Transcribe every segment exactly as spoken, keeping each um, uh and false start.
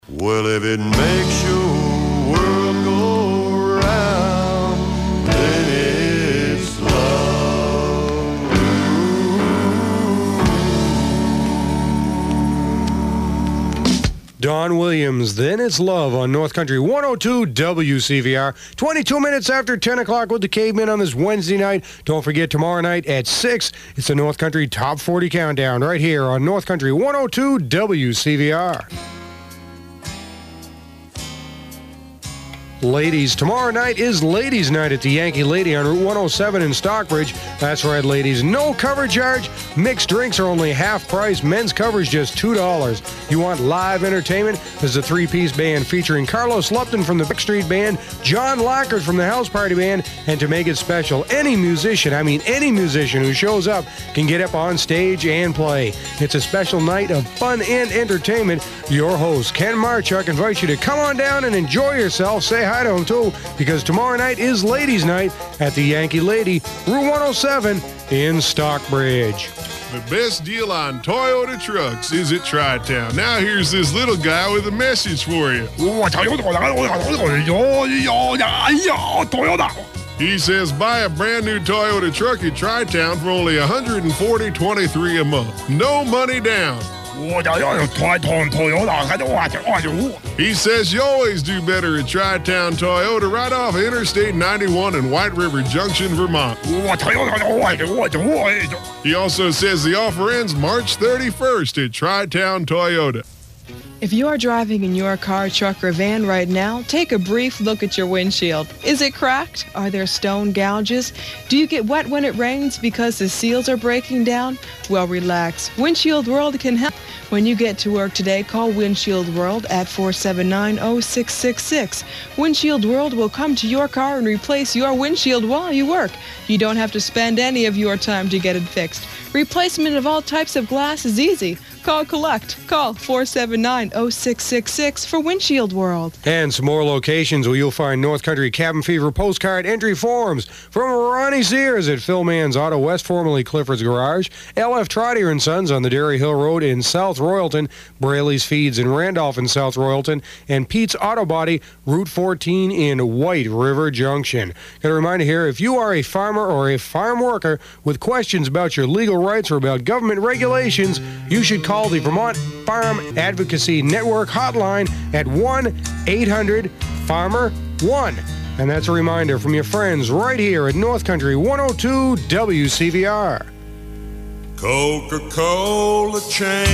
Well, if it makes your world go round, then it's love. Don Williams, Then It's Love on North Country one oh two W C V R. twenty-two minutes after ten o'clock with the Cavemen on this Wednesday night. Don't forget, tomorrow night at six, it's the North Country Top forty Countdown right here on North Country one oh two W C V R. Ladies, tomorrow night is Ladies' Night at the Yankee Lady on Route one oh seven in Stockbridge. That's right, ladies. No cover charge. Mixed drinks are only half price. Men's cover is just two dollars. You want live entertainment? There's a three-piece band featuring Carlos Lupton from the Backstreet Band, John Lockers from the House Party Band, and to make it special, any musician, I mean any musician who shows up can get up on stage and play. It's a special night of fun and entertainment. Your host, Ken Marchuk, invites you to come on down and enjoy yourself. Say hi to him too, because tomorrow night is Ladies' Night at the Yankee Lady, Route one oh seven in Stockbridge. The best deal on Toyota trucks is at Tri-Town. Now here's this little guy with a message for you. He says buy a brand new Toyota truck at Tri-Town for only one hundred forty dollars and twenty-three cents a month. No money down. He says you always do better at Tri-Town Toyota right off Interstate ninety-one in White River Junction, Vermont. He also says the offer ends March thirty-first at Tri-Town Toyota. If you are driving in your car, truck, or van right now, take a brief look at your windshield. Is it cracked? Are there stone gouges? Do you get wet when it rains because the seals are breaking down? Well, relax. Windshield World can help. When you get to work today, call Windshield World at four seven nine, oh six six six. Windshield World will come to your car and replace your windshield while you work. You don't have to spend any of your time to get it fixed. Replacement of all types of glass is easy. Call Collect. Call four seven nine, oh six six six for Windshield World. And some more locations where you'll find North Country Cabin Fever postcard entry forms from Ronnie Sears at Phil Mann's Auto West, formerly Clifford's Garage, L F Trotter and Sons on the Dairy Hill Road in South Royalton, Braley's Feeds in Randolph in South Royalton, and Pete's Auto Body, Route fourteen in White River Junction. Got a reminder here, if you are a farmer or a farm worker with questions about your legal rights or about government regulations, you should call the Vermont Farm Advocacy Network hotline at one eight hundred farmer one. And that's a reminder from your friends right here at North Country one oh two W C V R. Coca-Cola changed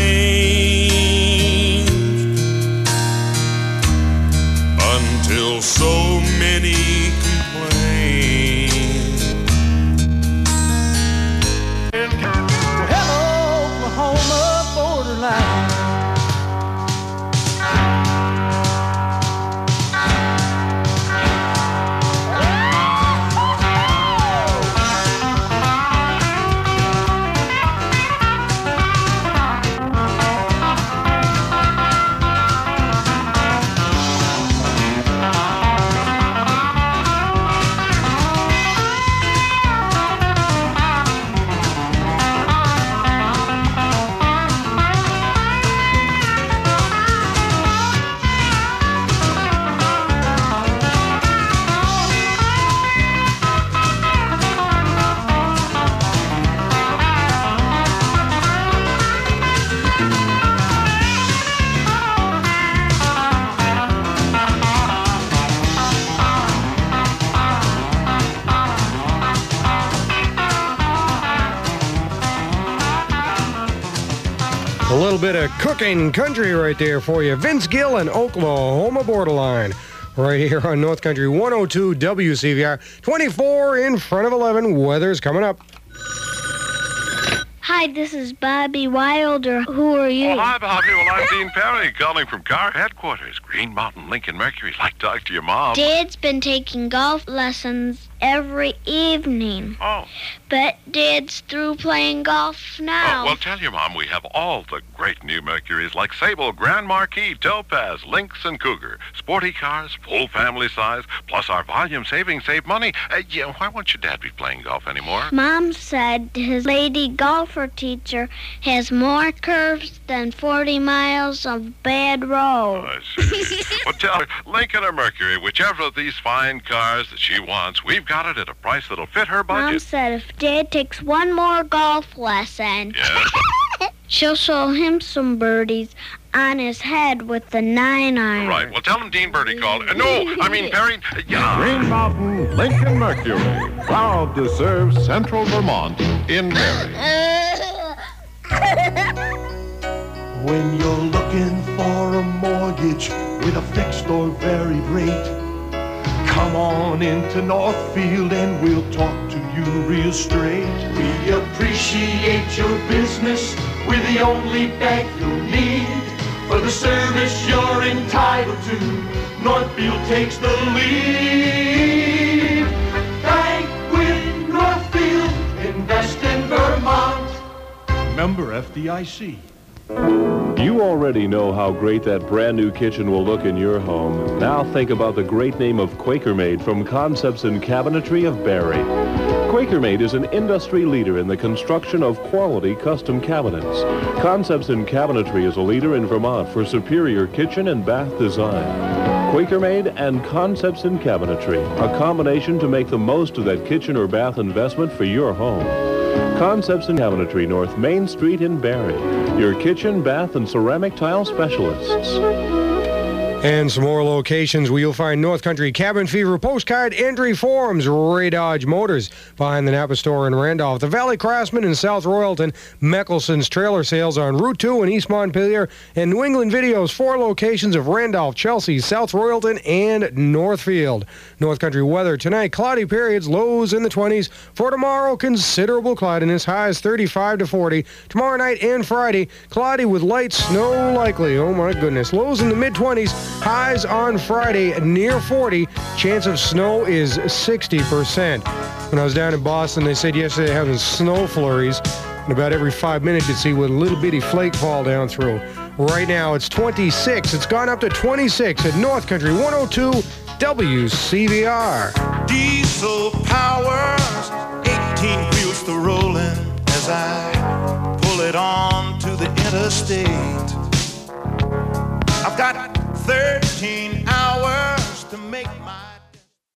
until so many complain. Hello, Oklahoma borderline. A little bit of cooking country right there for you. Vince Gill and Oklahoma Borderline. Right here on North Country one oh two W C V R. twenty-four in front of eleven. Weather's coming up. Hi, this is Bobby Wilder. Who are you? Oh, hi, Bobby. Well, I'm Dean Perry, calling from car headquarters. Green Mountain, Lincoln Mercury. Like to talk to your mom. Dad's been taking golf lessons every evening. Oh. But Dad's through playing golf now. Oh, well, tell your Mom we have all the great new Mercuries like Sable, Grand Marquis, Topaz, Lynx, and Cougar. Sporty cars, full family size, plus our volume savings save money. Uh, yeah, why won't your Dad be playing golf anymore? Mom said his lady golfer teacher has more curves than forty miles of bad road. Oh, I see. Well, tell her, Lincoln or Mercury, whichever of these fine cars that she wants, we've got it at a price that'll fit her budget. Mom said if Dad takes one more golf lesson, Yes? she'll show him some birdies on his head with the nine iron. Right. Well, tell him Dean Birdie called. Uh, no, I mean, Perry. Uh, yeah. Green Mountain Lincoln Mercury, proud to serve Central Vermont in Barrie. When you're looking for a mortgage with a fixed or varied rate, come on into Northfield and we'll talk to you real straight. We appreciate your business. We're the only bank you'll need for the service you're entitled to. Northfield takes the lead. Bank with Northfield. Invest in Vermont. Member F D I C. You already know how great that brand new kitchen will look in your home. Now think about the great name of Quaker Made from Concepts in Cabinetry of Barrie. Quaker Made is an industry leader in the construction of quality custom cabinets. Concepts in Cabinetry is a leader in Vermont for superior kitchen and bath design. Quaker Made and Concepts in Cabinetry, a combination to make the most of that kitchen or bath investment for your home. Concepts in Cabinetry, North Main Street in Barrie. Your kitchen, bath, and ceramic tile specialists. And some more locations where you'll find North Country Cabin Fever postcard entry forms. Ray Dodge Motors behind the Napa store in Randolph. The Valley Craftsman in South Royalton. Meckelson's Trailer Sales on Route two in East Montpelier. And New England Videos, four locations of Randolph, Chelsea, South Royalton, and Northfield. North Country weather tonight, cloudy periods, lows in the twenties. For tomorrow, considerable cloudiness, highs thirty-five to forty. Tomorrow night and Friday, cloudy with light snow likely. Oh my goodness. Lows in the mid-twenties. Highs on Friday near forty. Chance of snow is sixty percent. When I was down in Boston, they said yesterday having snow flurries. And about every five minutes you'd see a little bitty flake fall down through. Right now it's twenty-six. It's gone up to twenty-six at North Country one oh two W C V R. Diesel powers, eighteen wheels to rolling as I pull it on to the interstate. I've got thirteen hours to make my